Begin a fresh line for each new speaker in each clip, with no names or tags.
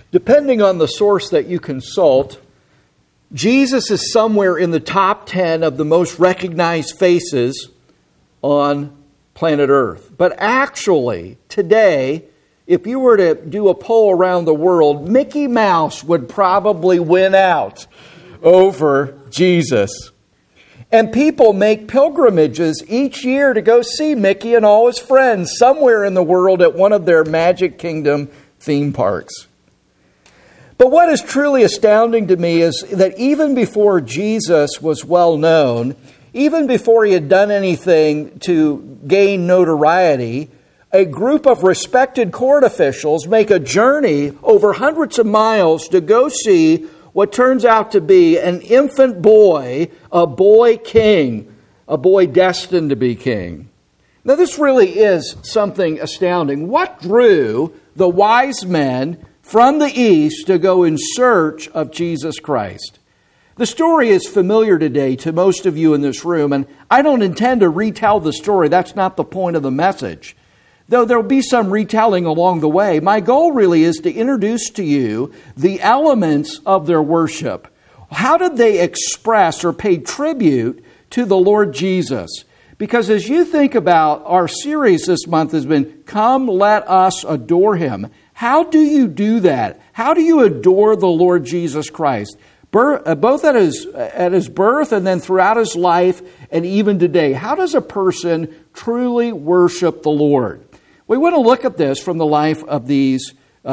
Depending on the source that you consult, Jesus is somewhere in the top 10 of the most recognized faces on planet Earth. But actually, today, if you were to do a poll around the world, Mickey Mouse would probably win out over Jesus. And people make pilgrimages each year to go see Mickey and all his friends somewhere in the world at one of their Magic Kingdom theme parks. But what is truly astounding to me is that even before Jesus was well known, even before he had done anything to gain notoriety, a group of respected court officials make a journey over hundreds of miles to go see what turns out to be an infant boy, a boy king, a boy destined to be king. Now this really is something astounding. What drew the wise men from the east to go in search of Jesus Christ? The story is familiar today to most of you in this room, and I don't intend to retell the story. That's not the point of the message. Though there will be some retelling along the way, my goal really is to introduce to you the elements of their worship. How did they express or pay tribute to the Lord Jesus? Because as you think about our series this month has been, Come, Let Us Adore Him. How do you do that? How do you adore the Lord Jesus Christ? Both at his birth and then throughout his life and even today. How does a person truly worship the Lord? We want to look at this from the life of these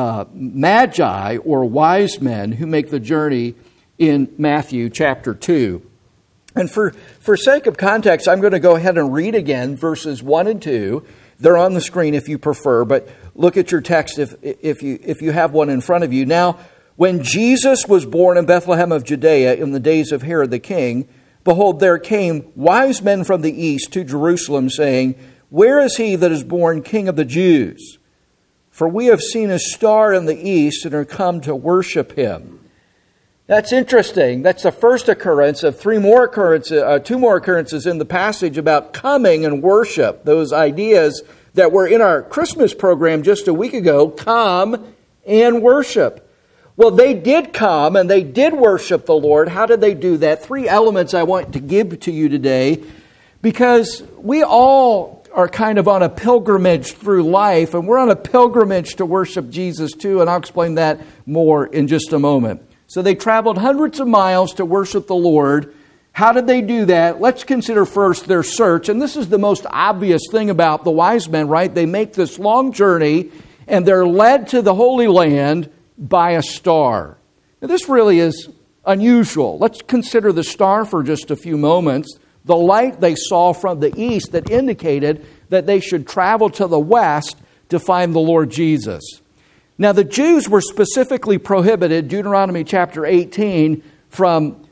magi or wise men who make the journey in Matthew chapter 2. And for sake of context, I'm going to go ahead and read again verses 1 and 2. They're on the screen if you prefer, but look at your text if you have one in front of you. Now, when Jesus was born in Bethlehem of Judea in the days of Herod the king, behold, there came wise men from the east to Jerusalem, saying, Where is he that is born King of the Jews? For we have seen a star in the east and are come to worship him. That's interesting. That's the first occurrence of two more occurrences in the passage about coming and worship. Those ideas that were in our Christmas program just a week ago, come and worship. Well, they did come and they did worship the Lord. How did they do that? 3 elements I want to give to you today, because we all are kind of on a pilgrimage through life, and we're on a pilgrimage to worship Jesus too, and I'll explain that more in just a moment. So they traveled hundreds of miles to worship the Lord. How did they do that? Let's consider first their search, and this is the most obvious thing about the wise men, right? They make this long journey, and they're led to the Holy Land by a star. Now, this really is unusual. Let's consider the star for just a few moments. The light they saw from the east that indicated that they should travel to the west to find the Lord Jesus. Now, the Jews were specifically prohibited, Deuteronomy chapter 18, from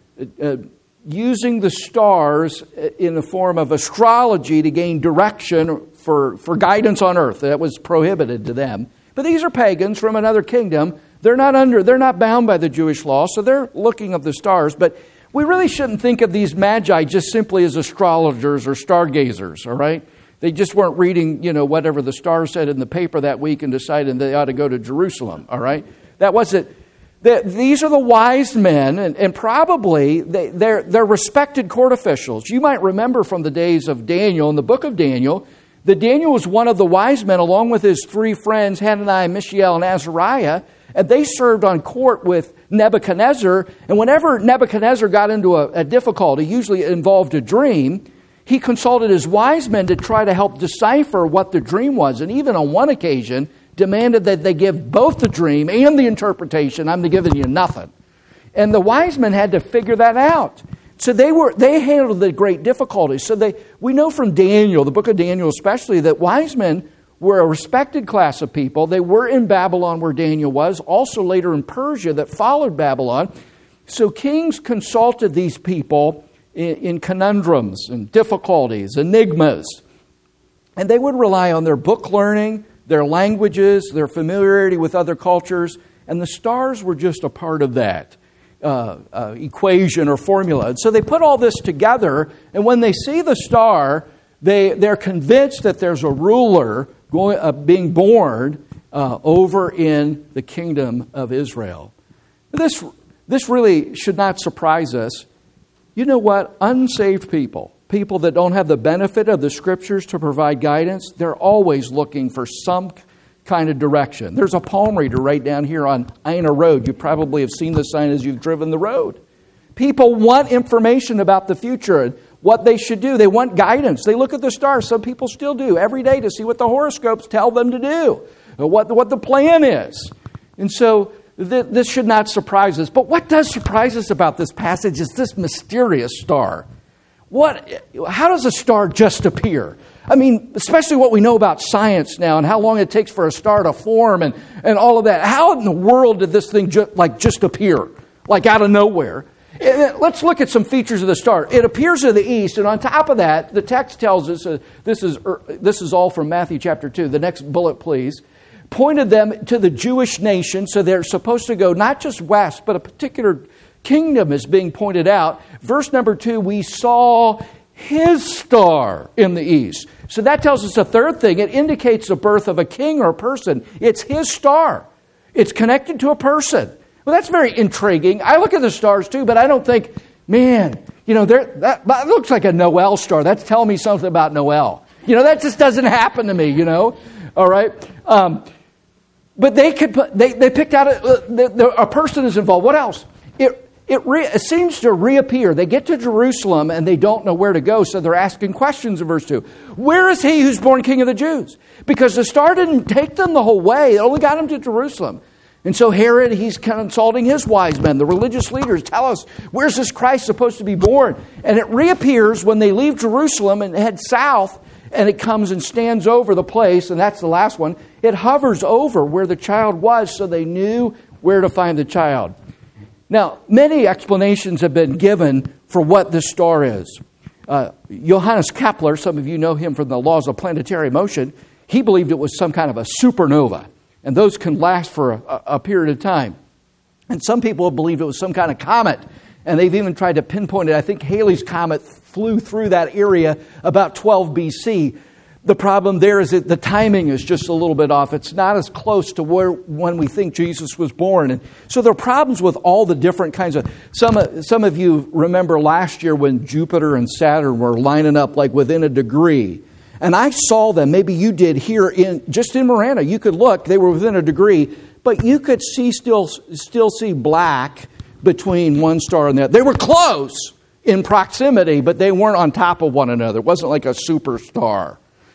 using the stars in the form of astrology to gain direction for guidance on earth. That was prohibited to them. But these are pagans from another kingdom. They're not bound by the Jewish law, so they're looking at the stars. But we really shouldn't think of these magi just simply as astrologers or stargazers, all right? They just weren't reading, whatever the stars said in the paper that week and deciding they ought to go to Jerusalem, all right? That wasn't. These are the wise men, and probably they're respected court officials. You might remember from the days of Daniel, in the book of Daniel, that Daniel was one of the wise men along with his 3 friends, Hananiah, Mishael, and Azariah, and they served on court with Nebuchadnezzar. And whenever Nebuchadnezzar got into a difficulty, usually it involved a dream, he consulted his wise men to try to help decipher what the dream was. And even on one occasion, demanded that they give both the dream and the interpretation. I'm giving you nothing. And the wise men had to figure that out. So they handled the great difficulties. So we know from Daniel, the book of Daniel especially, that wise men were a respected class of people. They were in Babylon where Daniel was, also later in Persia that followed Babylon. So kings consulted these people in conundrums and difficulties, enigmas. And they would rely on their book learning, their languages, their familiarity with other cultures, and the stars were just a part of that equation or formula. And so they put all this together, and when they see the star, they're convinced that there's a ruler being born, over in the kingdom of Israel. This really should not surprise us. You know what? Unsaved people that don't have the benefit of the Scriptures to provide guidance, they're always looking for some kind of direction. There's a palm reader right down here on Ina Road. You probably have seen the sign as you've driven the road. People want information about the future and what they should do. They want guidance. They look at the stars. Some people still do every day to see what the horoscopes tell them to do, or what the plan is. And so this should not surprise us. But what does surprise us about this passage is this mysterious star. How does a star just appear? I mean, especially what we know about science now and how long it takes for a star to form and all of that. How in the world did this thing just appear, like out of nowhere? Let's look at some features of the star. It appears to the east, and on top of that, the text tells us, this is all from Matthew chapter 2. The next bullet, please. Pointed them to the Jewish nation, so they're supposed to go not just west, but a particular kingdom is being pointed out. Verse number 2, we saw his star in the east. So that tells us a third thing. It indicates the birth of a king or a person. It's his star. It's connected to a person. Well, that's very intriguing. I look at the stars too, but I don't think, man, that looks like a Noel star. That's telling me something about Noel. That just doesn't happen to me, All right? But they picked out a person is involved. What else? It seems to reappear. They get to Jerusalem and they don't know where to go, so they're asking questions in verse 2. Where is he who's born King of the Jews? Because the star didn't take them the whole way. It only got them to Jerusalem. And so Herod, he's consulting his wise men, the religious leaders, tell us, where's this Christ supposed to be born? And it reappears when they leave Jerusalem and head south, and it comes and stands over the place, and that's the last one. It hovers over where the child was, so they knew where to find the child. Now, many explanations have been given for what this star is. Johannes Kepler, some of you know him from the laws of planetary motion, he believed it was some kind of a supernova. And those can last for a period of time. And some people believe it was some kind of comet. And they've even tried to pinpoint it. I think Halley's Comet flew through that area about 12 BC. The problem there is that the timing is just a little bit off. It's not as close to when we think Jesus was born. And so there are problems with all the different kinds of... Some of you remember last year when Jupiter and Saturn were lining up like within a degree. And I saw them, maybe you did here in Marana. You could look, they were within a degree, but you could still see black between one star and the other. They were close in proximity, but they weren't on top of one another. It wasn't like a superstar.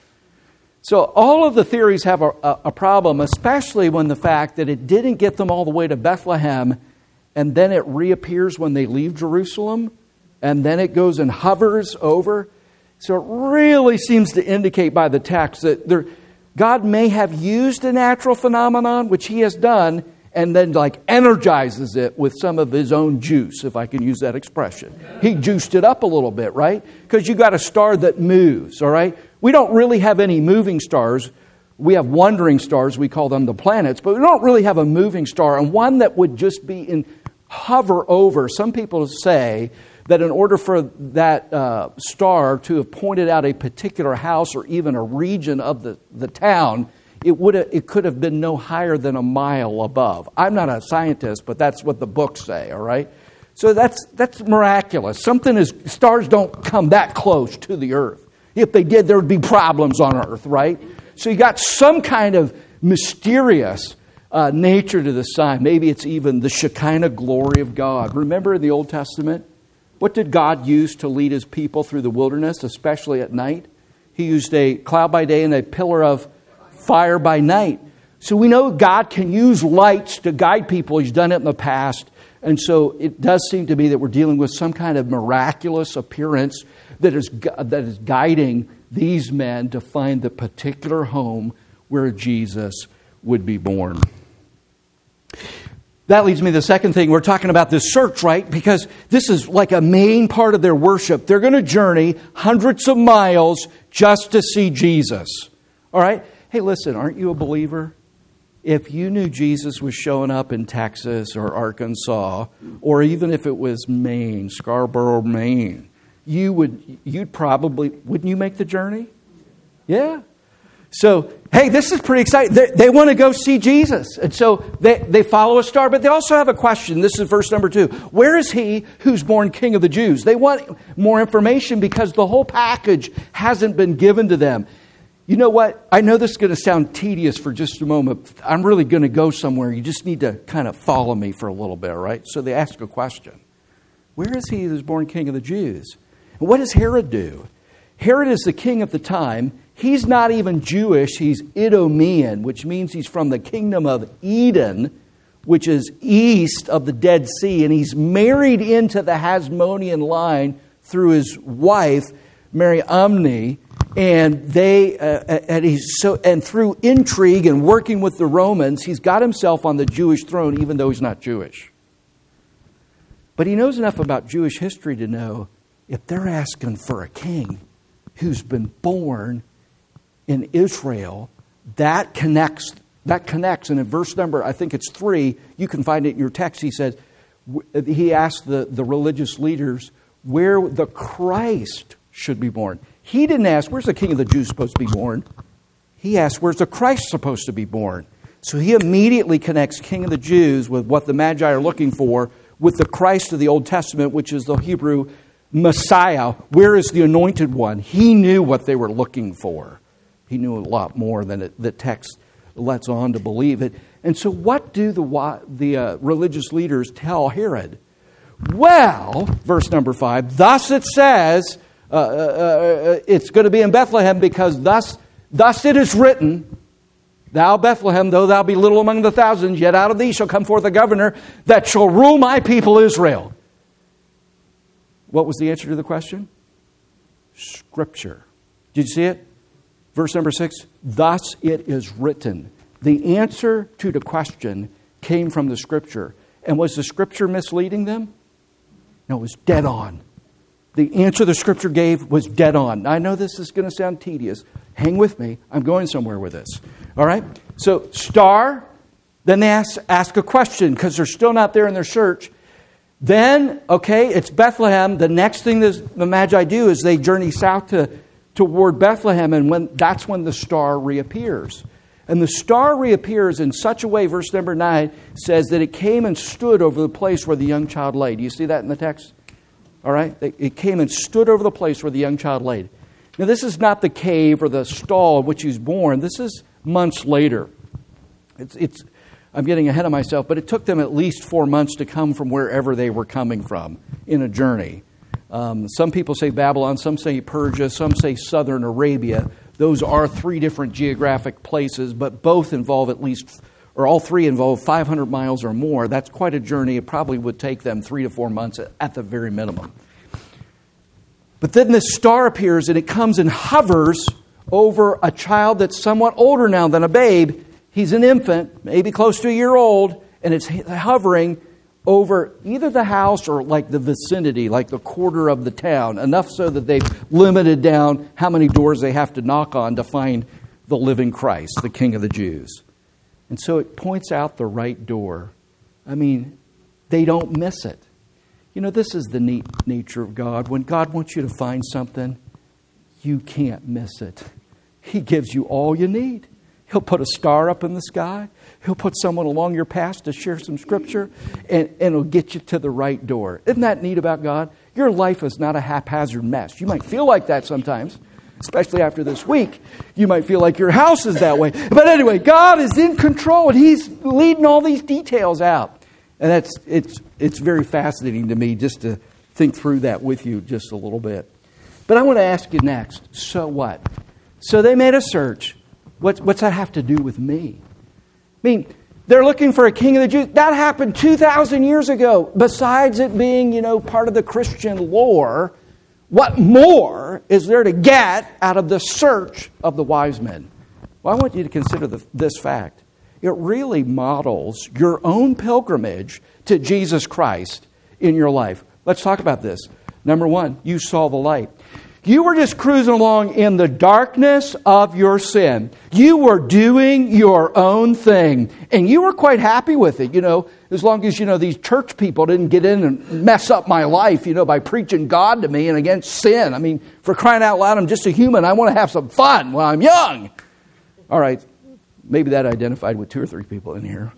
So all of the theories have a problem, especially when the fact that it didn't get them all the way to Bethlehem, and then it reappears when they leave Jerusalem, and then it goes and hovers over. So it really seems to indicate by the text that God may have used a natural phenomenon, which he has done, and then energizes it with some of his own juice, if I can use that expression. He juiced it up a little bit, right? Because you got a star that moves, all right? We don't really have any moving stars. We have wandering stars, we call them the planets, but we don't really have a moving star, and one that would just be hover over. Some people say that in order for that star to have pointed out a particular house or even a region of the town, it could have been no higher than a mile above. I'm not a scientist, but that's what the books say, all right? So that's miraculous. Stars don't come that close to the earth. If they did, there would be problems on earth, right? So you got some kind of mysterious nature to the sign. Maybe it's even the Shekinah glory of God. Remember in the Old Testament? What did God use to lead his people through the wilderness, especially at night? He used a cloud by day and a pillar of fire by night. So we know God can use lights to guide people. He's done it in the past. And so it does seem to be that we're dealing with some kind of miraculous appearance that is guiding these men to find the particular home where Jesus would be born. That leads me to the second thing. We're talking about this search, right? Because this is like a main part of their worship. They're going to journey hundreds of miles just to see Jesus. All right? Hey, listen, aren't you a believer? If you knew Jesus was showing up in Texas or Arkansas, or even if it was Maine, Scarborough, Maine, wouldn't you make the journey? Yeah. So hey, this is pretty exciting. They want to go see Jesus. And so they follow a star, but they also have a question. This is verse number 2. Where is he who's born King of the Jews? They want more information because the whole package hasn't been given to them. You know what? I know this is going to sound tedious for just a moment. I'm really going to go somewhere. You just need to kind of follow me for a little bit, right? So they ask a question. Where is he who's born King of the Jews? And what does Herod do? Herod is the king at the time. He's not even Jewish. He's Idumean, which means he's from the kingdom of Edom, which is east of the Dead Sea. And he's married into the Hasmonean line through his wife, Mariamne. And and through intrigue and working with the Romans, he's got himself on the Jewish throne, even though he's not Jewish. But he knows enough about Jewish history to know if they're asking for a king who's been born in Israel, that connects. And in verse number, I think it's 3, you can find it in your text. He asked the religious leaders where the Christ should be born. He didn't ask, where's the King of the Jews supposed to be born? He asked, where's the Christ supposed to be born? So he immediately connects King of the Jews with what the Magi are looking for with the Christ of the Old Testament, which is the Hebrew Messiah. Where is the anointed one? He knew what they were looking for. He knew a lot more than the text lets on to believe it. And so what do the religious leaders tell Herod? Well, verse number 5, thus it says, it's going to be in Bethlehem because thus it is written, thou Bethlehem, though thou be little among the thousands, yet out of thee shall come forth a governor that shall rule my people Israel. What was the answer to the question? Scripture. Did you see it? Verse number 6, thus it is written. The answer to the question came from the Scripture. And was the Scripture misleading them? No, it was dead on. The answer the Scripture gave was dead on. I know this is going to sound tedious. Hang with me. I'm going somewhere with this. All right? So, star. Then they ask a question because they're still not there in their search. Then, okay, it's Bethlehem. The next thing the Magi do is they journey south toward Bethlehem. And that's when the star reappears. And the star reappears in such a way, verse number 9 says that it came and stood over the place where the young child lay. Do you see that in the text? All right? It came and stood over the place where the young child laid. Now, this is not the cave or the stall in which he was born. This is months later. I'm getting ahead of myself, but it took them at least 4 months to come from wherever they were coming from in a journey. Some people say Babylon, some say Persia, some say southern Arabia. Those are 3 different geographic places, but both involve all 3 involve 500 miles or more. That's quite a journey. It probably would take them 3 to 4 months at the very minimum. But then this star appears and it comes and hovers over a child that's somewhat older now than a babe. He's an infant, maybe close to a year old, and it's hovering over either the house or like the vicinity, like the quarter of the town, enough so that they've limited down how many doors they have to knock on to find the living Christ, the King of the Jews. And so it points out the right door. I mean, they don't miss it. You know, this is the neat nature of God. When God wants you to find something, you can't miss it. He gives you all you need. He'll put a star up in the sky. He'll put someone along your path to share some Scripture, and it'll get you to the right door. Isn't that neat about God? Your life is not a haphazard mess. You might feel like that sometimes, especially after this week. You might feel like your house is that way. But anyway, God is in control, and He's leading all these details out. And it's very fascinating to me just to think through that with you just a little bit. But I want to ask you next, so what? So they made a search. What's that have to do with me? I mean, they're looking for a king of the Jews. That happened 2,000 years ago. Besides it being, part of the Christian lore, what more is there to get out of the search of the wise men? Well, I want you to consider this fact. It really models your own pilgrimage to Jesus Christ in your life. Let's talk about this. Number 1, you saw the light. You were just cruising along in the darkness of your sin. You were doing your own thing. And you were quite happy with it, as long as, these church people didn't get in and mess up my life, by preaching God to me and against sin. I mean, for crying out loud, I'm just a human. I want to have some fun while I'm young. All right, maybe that identified with 2 or 3 people in here.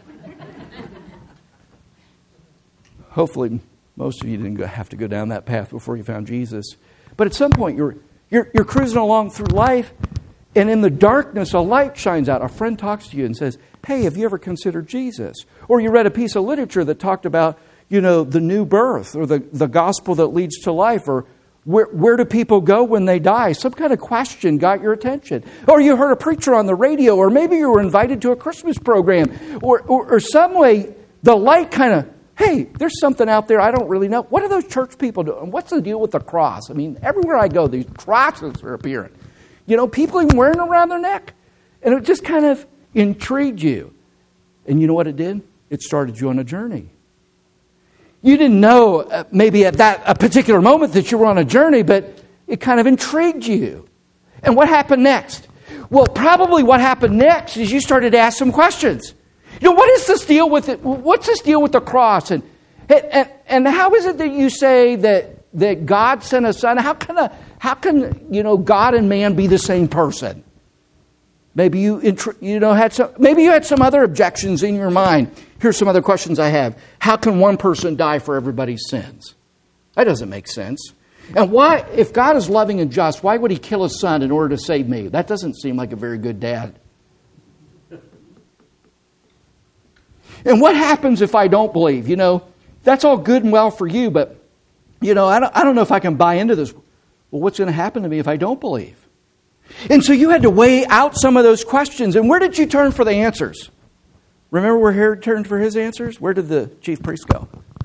Hopefully, most of you didn't have to go down that path before you found Jesus. But at some point, you're cruising along through life, and in the darkness, a light shines out. A friend talks to you and says, hey, have you ever considered Jesus? Or you read a piece of literature that talked about, the new birth, or the gospel that leads to life, or where do people go when they die? Some kind of question got your attention. Or you heard a preacher on the radio, or maybe you were invited to a Christmas program, or some way the light kind of, hey, there's something out there I don't really know. What are those church people doing? What's the deal with the cross? I mean, everywhere I go, these crosses are appearing. People even wearing them around their neck. And it just kind of intrigued you. And you know what it did? It started you on a journey. You didn't know maybe at a particular moment that you were on a journey, but it kind of intrigued you. And what happened next? Well, probably what happened next is you started to ask some questions. What is this deal with it? What's this deal with the cross? And how is it that you say that God sent a son? How can God and man be the same person? Maybe you had some other objections in your mind. Here's some other questions I have. How can one person die for everybody's sins? That doesn't make sense. And why, if God is loving and just, why would He kill His son in order to save me? That doesn't seem like a very good dad. And what happens if I don't believe? That's all good and well for you, but, I don't know if I can buy into this. Well, what's going to happen to me if I don't believe? And so you had to weigh out some of those questions. And where did you turn for the answers? Remember where Herod turned for his answers? Where did the chief priest go?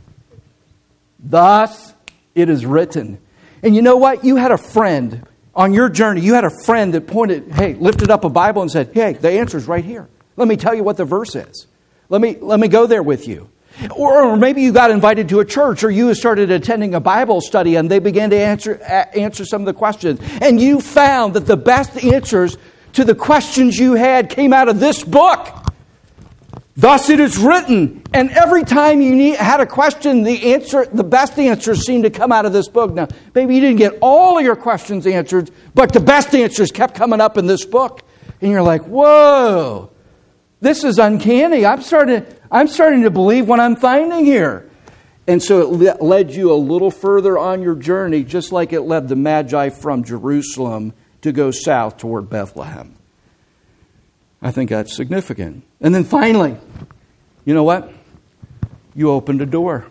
Thus it is written. And you know what? You had a friend on your journey. You had a friend that lifted up a Bible and said, hey, the answer's right here. Let me tell you what the verse is. Let me go there with you. Or maybe you got invited to a church, or you started attending a Bible study and they began to answer some of the questions. And you found that the best answers to the questions you had came out of this book. Thus it is written. And every time you had a question, the best answers seemed to come out of this book. Now, maybe you didn't get all of your questions answered, but the best answers kept coming up in this book. And you're like, whoa, this is uncanny. I'm starting to believe what I'm finding here. And so it led you a little further on your journey, just like it led the Magi from Jerusalem to go south toward Bethlehem. I think that's significant. And then finally, you know what? You opened a door.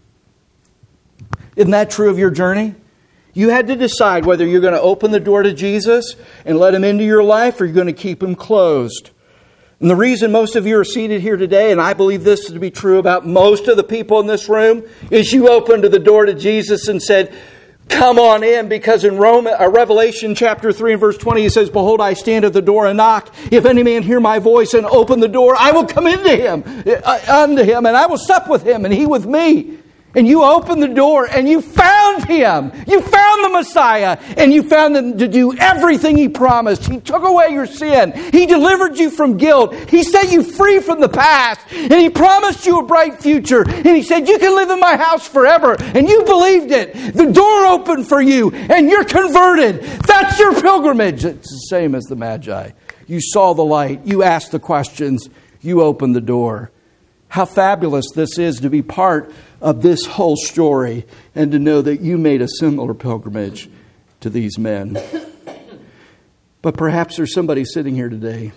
Isn't that true of your journey? You had to decide whether you're going to open the door to Jesus and let Him into your life, or you're going to keep Him closed. And the reason most of you are seated here today, and I believe this to be true about most of the people in this room, is you opened the door to Jesus and said, come on in, because in Revelation chapter 3 and verse 20, He says, behold, I stand at the door and knock. If any man hear my voice and open the door, I will come unto him, and I will sup with him, and he with me. And you opened the door and you found Him. You found the Messiah, and you found Him to do everything He promised. He took away your sin. He delivered you from guilt. He set you free from the past, and He promised you a bright future. And He said, you can live in my house forever. And you believed it. The door opened for you and you're converted. That's your pilgrimage. It's the same as the Magi. You saw the light. You asked the questions. You opened the door. How fabulous this is to be part of this whole story and to know that you made a similar pilgrimage to these men. But perhaps there's somebody sitting here today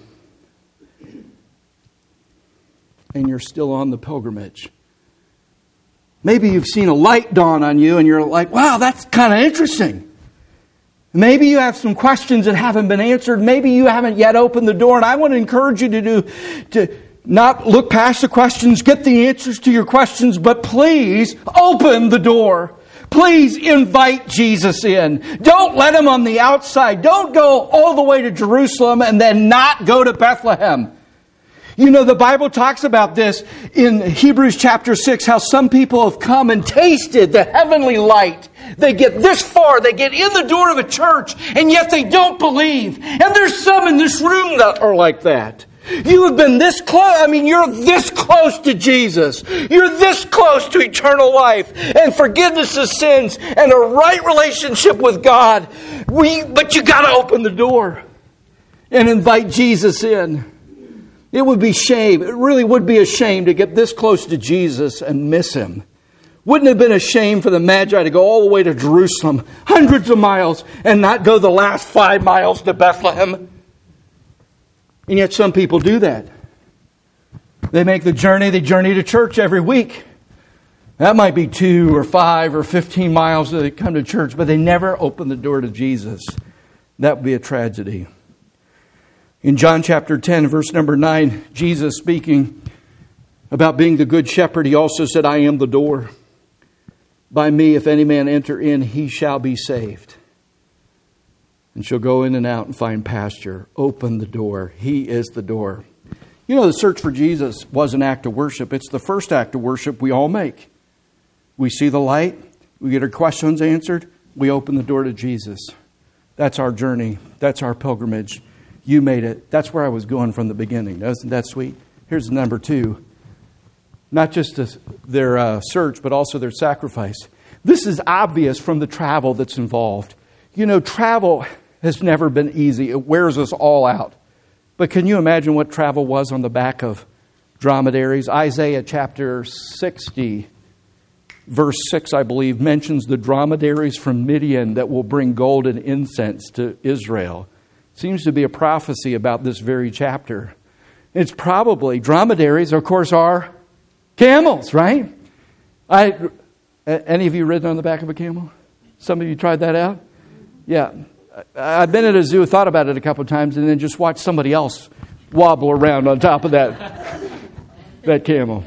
and you're still on the pilgrimage. Maybe you've seen a light dawn on you and you're like, wow, that's kind of interesting. Maybe you have some questions that haven't been answered. Maybe you haven't yet opened the door. And I want to encourage you to not look past the questions, get the answers to your questions, but please open the door. Please invite Jesus in. Don't let Him on the outside. Don't go all the way to Jerusalem and then not go to Bethlehem. The Bible talks about this in Hebrews chapter 6, how some people have come and tasted the heavenly light. They get this far, they get in the door of a church, and yet they don't believe. And there's some in this room that are like that. You have been this close. You're this close to Jesus. You're this close to eternal life and forgiveness of sins and a right relationship with God. But you got to open the door. and invite Jesus in. It would be shame. It really would be a shame to get this close to Jesus and miss him. Wouldn't it have been a shame for the Magi to go all the way to Jerusalem, hundreds of miles, and not go the last 5 miles to Bethlehem? And yet some people do that. They make the journey. They journey to church every week. That might be 2 or 5 or 15 miles that they come to church, but they never open the door to Jesus. That would be a tragedy. In John chapter 10, verse number 9, Jesus speaking about being the good shepherd, he also said, I am the door. By me, if any man enter in, he shall be saved. And shall go in and out and find pasture. Open the door. He is the door. You know, the search for Jesus was an act of worship. It's the first act of worship we all make. We see the light. We get our questions answered. We open the door to Jesus. That's our journey. That's our pilgrimage. You made it. That's where I was going from the beginning. Isn't that sweet? Here's number 2. Not just their search, but also their sacrifice. This is obvious from the travel that's involved. You know, travel has never been easy. It wears us all out. But can you imagine what travel was on the back of dromedaries? Isaiah chapter 60, verse 6, I believe, mentions the dromedaries from Midian that will bring gold and incense to Israel. Seems to be a prophecy about this very chapter. It's probably, dromedaries, of course, are camels, right? Any of you ridden on the back of a camel? Some of you tried that out? Yeah. I've been at a zoo, thought about it a couple of times, and then just watched somebody else wobble around on top of that camel.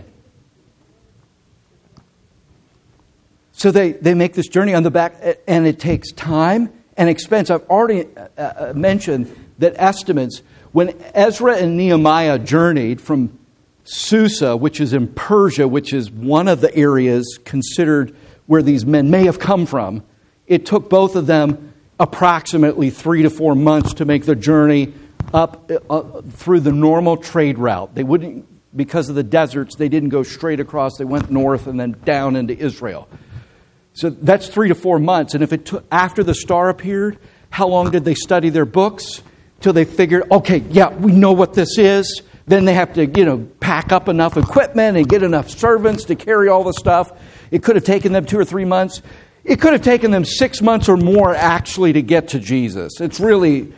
So they make this journey on the back, and it takes time and expense. I've already mentioned that estimates, when Ezra and Nehemiah journeyed from Susa, which is in Persia, which is one of the areas considered where these men may have come from, it took both of them approximately 3 to 4 months to make the journey up through the normal trade route. They wouldn't, because of the deserts, they didn't go straight across. They went north and then down into Israel. So that's 3 to 4 months. And if it took, after the star appeared, how long did they study their books? Till they figured, okay, yeah, we know what this is. Then they have to, pack up enough equipment and get enough servants to carry all the stuff. It could have taken them 2 or 3 months. It could have taken them 6 months or more actually to get to Jesus. It's really,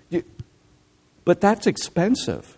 but that's expensive.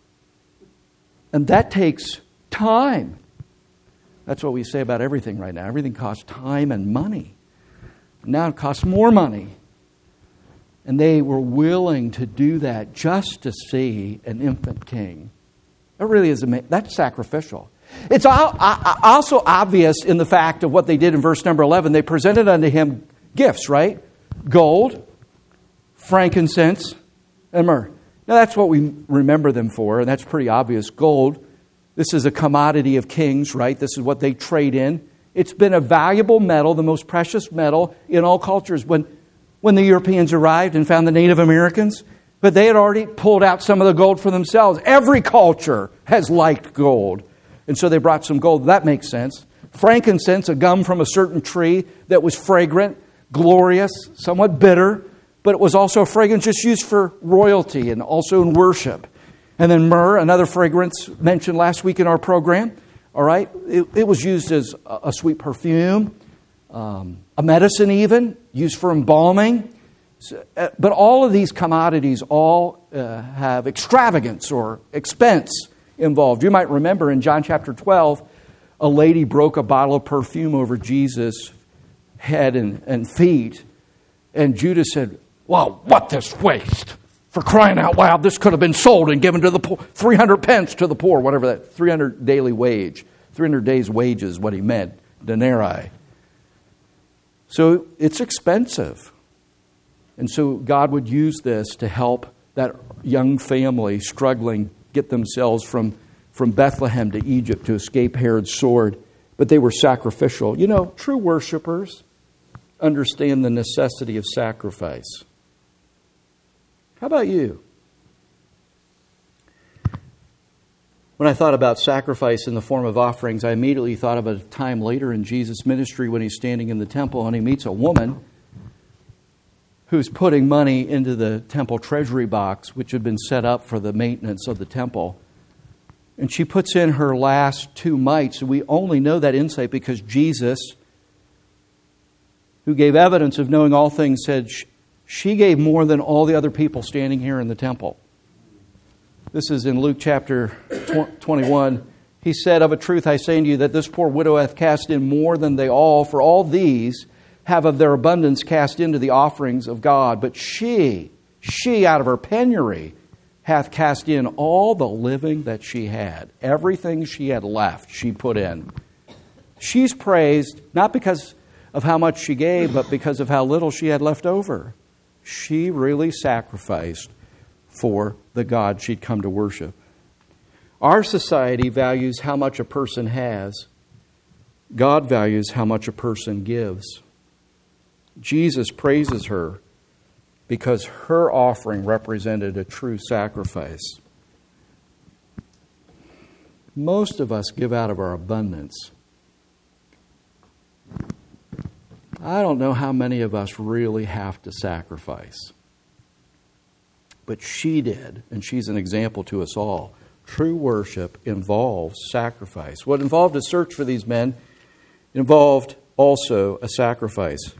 And that takes time. That's what we say about everything right now. Everything costs time and money. Now it costs more money. And they were willing to do that just to see an infant king. That really is amazing. That's sacrificial. It's also obvious in the fact of what they did in verse number 11. They presented unto him gifts, right? Gold, frankincense, and myrrh. Now that's what we remember them for, and that's pretty obvious. Gold, this is a commodity of kings, right? This is what they trade in. It's been a valuable metal, the most precious metal in all cultures. When the Europeans arrived and found the Native Americans, but they had already pulled out some of the gold for themselves. Every culture has liked gold. And so they brought some gold. That makes sense. Frankincense, a gum from a certain tree that was fragrant, glorious, somewhat bitter, but it was also a fragrance just used for royalty and also in worship. And then myrrh, another fragrance mentioned last week in our program. All right, it was used as a sweet perfume, a medicine even, used for embalming. But all of these commodities all have extravagance or expense involved. You might remember in John chapter 12, a lady broke a bottle of perfume over Jesus' head and feet. And Judas said, "Wow, what this waste? For crying out loud, this could have been sold and given to the poor, 300 pence to the poor," whatever that, 300 daily wage. 300 days' wages, what he meant, denarii. So it's expensive. And so God would use this to help that young family struggling get themselves from Bethlehem to Egypt to escape Herod's sword. But they were sacrificial. True worshipers understand the necessity of sacrifice. How about you? When I thought about sacrifice in the form of offerings, I immediately thought of a time later in Jesus' ministry when he's standing in the temple and he meets a woman who's putting money into the temple treasury box, which had been set up for the maintenance of the temple. And she puts in her last 2 mites. And we only know that insight because Jesus, who gave evidence of knowing all things, said she gave more than all the other people standing here in the temple. This is in Luke chapter 21. He said, "Of a truth I say unto you, that this poor widow hath cast in more than they all, for all these have of their abundance cast into the offerings of God. But she out of her penury hath cast in all the living that she had." Everything she had left, she put in. She's praised not because of how much she gave, but because of how little she had left over. She really sacrificed for the God she'd come to worship. Our society values how much a person has. God values how much a person gives. Jesus praises her because her offering represented a true sacrifice. Most of us give out of our abundance. I don't know how many of us really have to sacrifice. But she did, and she's an example to us all. True worship involves sacrifice. What involved a search for these men involved also a sacrifice.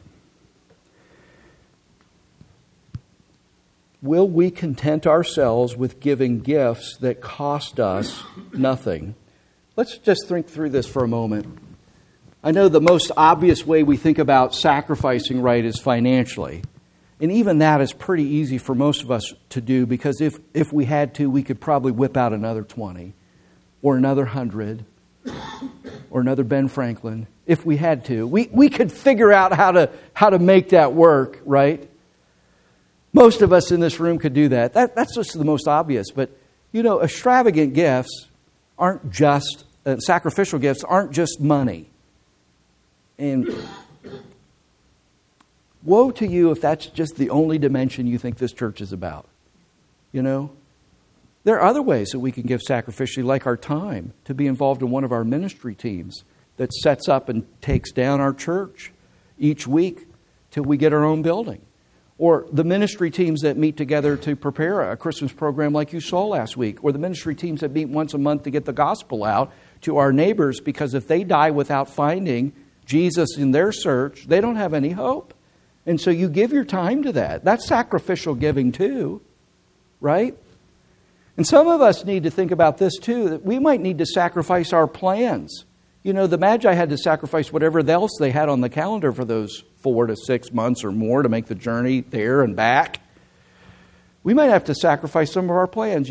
Will we content ourselves with giving gifts that cost us nothing? Let's just think through this for a moment. I know the most obvious way we think about sacrificing right is financially. And even that is pretty easy for most of us to do because if we had to, we could probably whip out another 20 or another 100 or another Ben Franklin if we had to. We could figure out how to make that work, right? Most of us in this room could do that. That's just the most obvious. But, extravagant gifts aren't just, sacrificial gifts aren't just money. And woe to you if that's just the only dimension you think this church is about. There are other ways that we can give sacrificially, like our time, to be involved in one of our ministry teams that sets up and takes down our church each week till we get our own building. Or the ministry teams that meet together to prepare a Christmas program like you saw last week. Or the ministry teams that meet once a month to get the gospel out to our neighbors, because if they die without finding Jesus in their search, they don't have any hope. And so you give your time to that. That's sacrificial giving too, right? And some of us need to think about this too, that we might need to sacrifice our plans. The Magi had to sacrifice whatever else they had on the calendar for those 4 to 6 months or more to make the journey there and back. We might have to sacrifice some of our plans.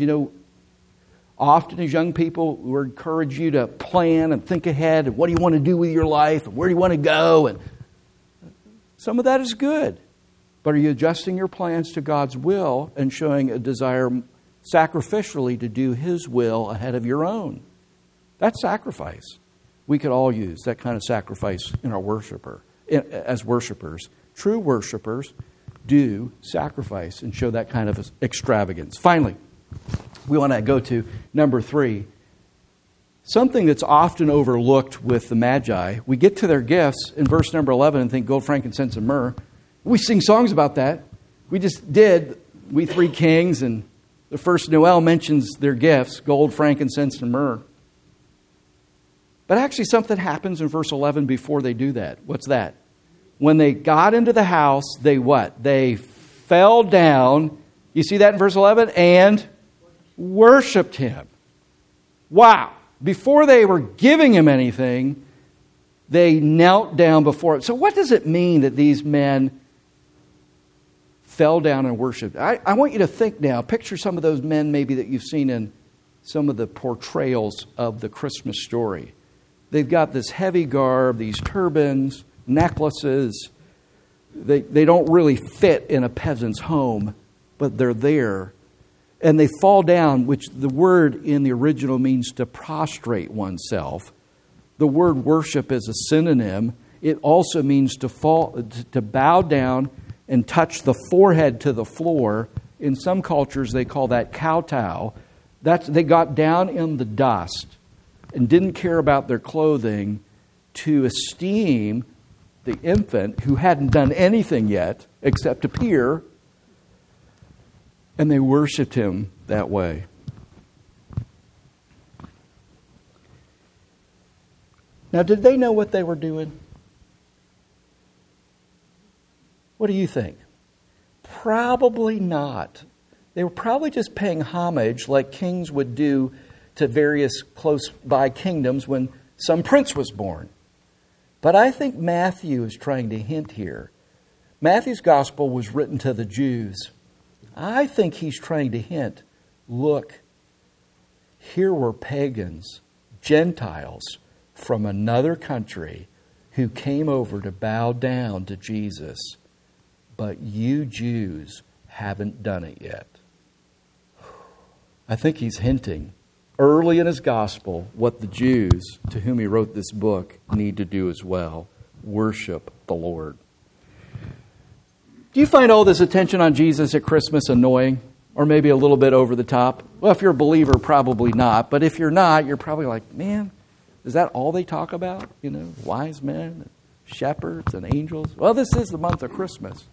Often as young people, we encourage you to plan and think ahead. And what do you want to do with your life? And where do you want to go? And some of that is good. But are you adjusting your plans to God's will and showing a desire sacrificially to do His will ahead of your own? That's sacrifice. We could all use that kind of sacrifice in our as worshipers. True worshipers do sacrifice and show that kind of extravagance. Finally, we want to go to number 3. Something that's often overlooked with the Magi. We get to their gifts in verse number 11 and think gold, frankincense, and myrrh. We sing songs about that. We just did, We Three Kings, and the first Noel mentions their gifts, gold, frankincense, and myrrh. But actually something happens in verse 11 before they do that. What's that? When they got into the house, they what? They fell down. You see that in verse 11? And worshipped Him. Wow. Before they were giving Him anything, they knelt down before Him. So what does it mean that these men fell down and worshipped? I want you to think now. Picture some of those men maybe that you've seen in some of the portrayals of the Christmas story. They've got this heavy garb, these turbans, necklaces. They don't really fit in a peasant's home, but they're there. And they fall down, which the word in the original means to prostrate oneself. The word worship is a synonym. It also means to fall, to bow down and touch the forehead to the floor. In some cultures, they call that kowtow. They got down in the dust and didn't care about their clothing to esteem the infant who hadn't done anything yet except appear, and they worshiped him that way. Now, did they know what they were doing? What do you think? Probably not. They were probably just paying homage like kings would do to various close-by kingdoms when some prince was born. But I think Matthew is trying to hint here. Matthew's gospel was written to the Jews. I think he's trying to hint, look, here were pagans, Gentiles from another country who came over to bow down to Jesus. But you Jews haven't done it yet. I think he's hinting early in his gospel what the Jews to whom he wrote this book need to do as well. Worship the Lord. Do you find all this attention on Jesus at Christmas annoying? Or maybe a little bit over the top? Well, if you're a believer, probably not. But if you're not, you're probably like, man, is that all they talk about? You know, wise men, shepherds, and angels? Well, this is the month of Christmas.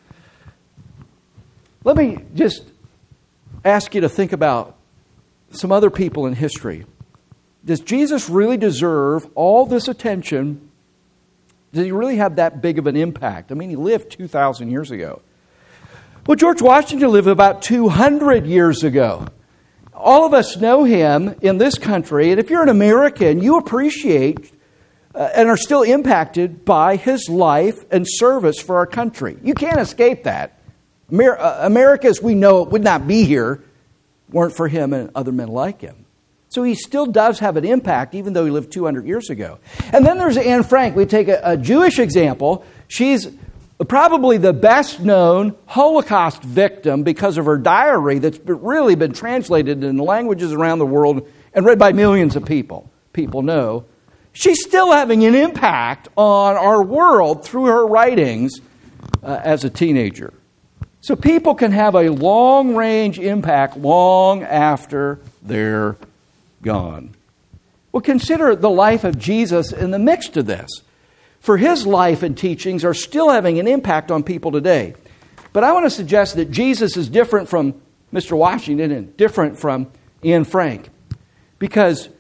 Let me just ask you to think about some other people in history. Does Jesus really deserve all this attention? Did he really have that big of an impact? I mean, he lived 2,000 years ago. Well, George Washington lived about 200 years ago. All of us know him in this country, and if you're an American, you appreciate and are still impacted by his life and service for our country. You can't escape that. America, as we know it, would not be here weren't for him and other men like him. So he still does have an impact, even though he lived 200 years ago. And then there's Anne Frank. We take a Jewish example. She's probably the best known Holocaust victim because of her diary that's really been translated in languages around the world and read by millions of people. People know. She's still having an impact on our world through her writings as a teenager. So people can have a long-range impact long after they're gone. Well, consider the life of Jesus in the mix to this. For his life and teachings are still having an impact on people today. But I want to suggest that Jesus is different from Mr. Washington and different from Anne Frank. Because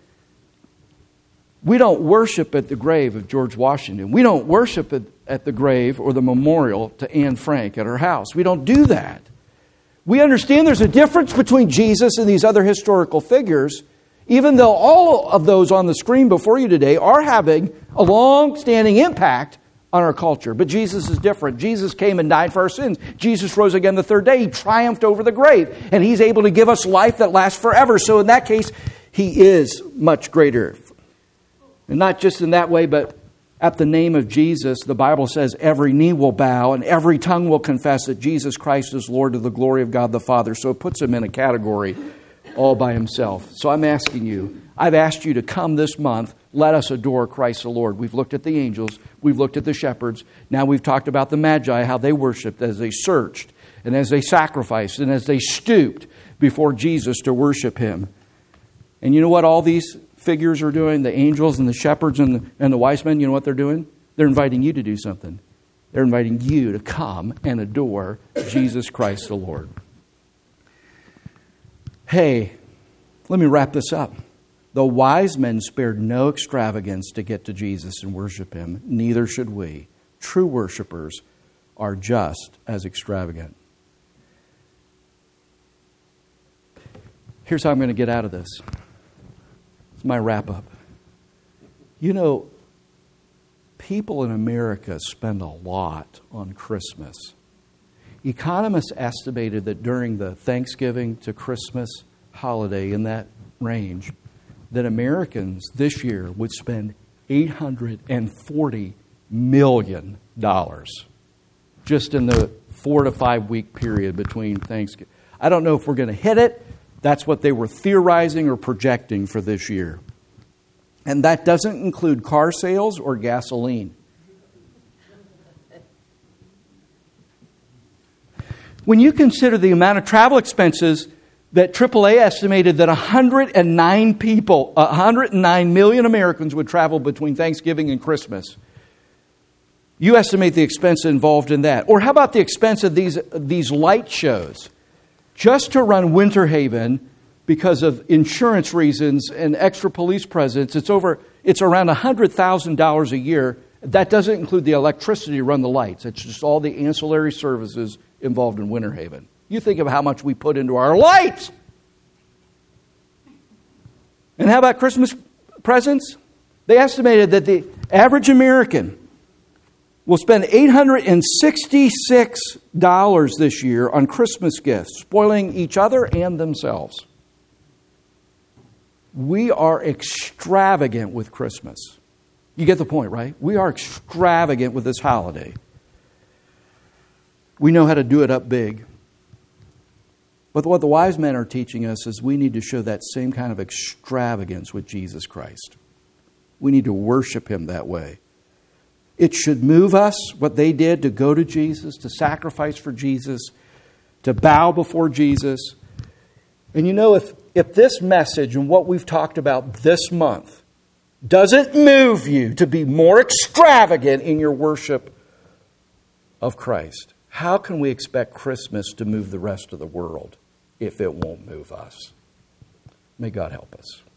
we don't worship at the grave of George Washington. We don't worship at the grave or the memorial to Anne Frank at her house. We don't do that. We understand there's a difference between Jesus and these other historical figures, even though all of those on the screen before you today are having a long-standing impact on our culture. But Jesus is different. Jesus came and died for our sins. Jesus rose again the third day. He triumphed over the grave. And he's able to give us life that lasts forever. So in that case, he is much greater. And not just in that way, but at the name of Jesus, the Bible says every knee will bow and every tongue will confess that Jesus Christ is Lord to the glory of God the Father. So it puts him in a category all by himself. So I'm asking you, I've asked you to come this month, let us adore Christ the Lord. We've looked at the angels, we've looked at the shepherds, now we've talked about the Magi, how they worshiped as they searched and as they sacrificed and as they stooped before Jesus to worship him. And you know what all these figures are doing? The angels and the shepherds and the wise men, you know what they're doing? They're inviting you to do something. They're inviting you to come and adore Jesus Christ the Lord. Hey, let me wrap this up. The wise men spared no extravagance to get to Jesus and worship him. Neither should we. True worshipers are just as extravagant. Here's how I'm going to get out of this. It's my wrap up. You know, people in America spend a lot on Christmas. Economists estimated that during the Thanksgiving to Christmas holiday, in that range, that Americans this year would spend $840 million just in the 4 to 5 week period between Thanksgiving. I don't know if we're going to hit it. That's what they were theorizing or projecting for this year. And that doesn't include car sales or gasoline. When you consider the amount of travel expenses that AAA estimated that 109 million Americans would travel between Thanksgiving and Christmas. You estimate the expense involved in that. Or how about the expense of these light shows? Just to run Winter Haven, because of insurance reasons and extra police presence, it's around $100,000 a year. That doesn't include the electricity to run the lights. It's just all the ancillary services involved in Winter Haven. You think of how much we put into our lights. And how about Christmas presents? They estimated that the average American will spend $866 this year on Christmas gifts, spoiling each other and themselves. We are extravagant with Christmas. You get the point, right? We are extravagant with this holiday. We know how to do it up big. But what the wise men are teaching us is we need to show that same kind of extravagance with Jesus Christ. We need to worship Him that way. It should move us, what they did, to go to Jesus, to sacrifice for Jesus, to bow before Jesus. And you know, if this message and what we've talked about this month doesn't move you to be more extravagant in your worship of Christ, how can we expect Christmas to move the rest of the world if it won't move us? May God help us.